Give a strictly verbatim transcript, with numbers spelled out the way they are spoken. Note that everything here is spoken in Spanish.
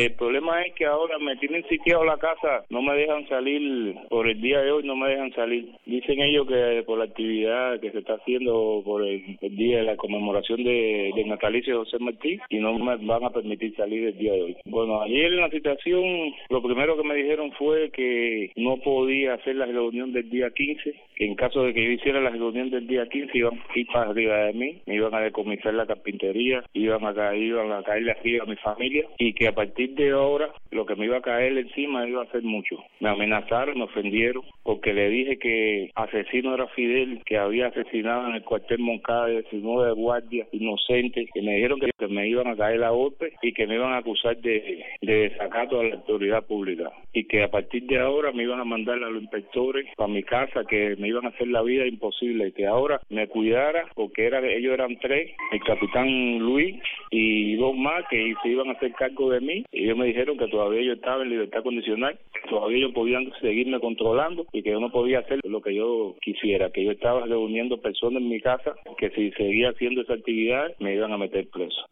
El problema es que ahora me tienen sitiado la casa, no me dejan salir, por el día de hoy no me dejan salir. Dicen ellos que por la actividad que se está haciendo por el, el día de la conmemoración de, de natalicio de José Martí, y no me van a permitir salir el día de hoy. Bueno, ayer en la citación, lo primero que me dijeron fue que no podía hacer la reunión del día quince, que en caso de que yo hiciera la reunión del día quince iban a ir para arriba de mí, me iban a decomisar la carpintería, iban a caer, iban a caerle arriba a mi familia, y que a partir de ahora lo que me iba a caer encima iba a ser mucho. Me amenazaron, me ofendieron, porque le dije que asesino era Fidel, que había asesinado en el cuartel Moncada de diecinueve guardias inocentes, que me dijeron que, que me iban a caer la golpe y que me iban a acusar de, de desacato a la autoridad pública, y que a partir de ahora me iban a mandar a los inspectores para mi casa, que me iban a hacer la vida imposible, y que ahora me cuidara, porque era, ellos eran tres, el capitán Luis y dos más, que se iban a hacer cargo de mí, y ellos me dijeron que todavía yo estaba en libertad condicional, que todavía ellos podían seguirme controlando y que yo no podía hacer lo que yo quisiera, que yo estaba reuniendo personas en mi casa, que si seguía haciendo esa actividad me iban a meter preso.